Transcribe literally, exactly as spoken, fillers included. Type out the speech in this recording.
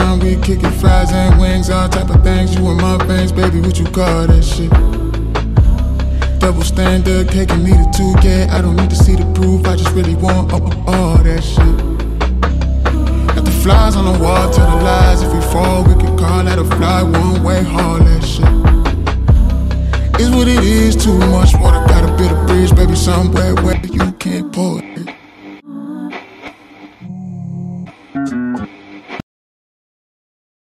time we kickin' fries and wings, all type of things. You in my veins, baby, what you call that shit? Double standard, taking me to two, yeah. I don't need to see the proof, I just really want all, all that shit. Got the flies on the wall, tell the lies. If we fall, we can call that a fly, one way, haul that shit. Is what it is, too much water, gotta build a bridge, baby, somewhere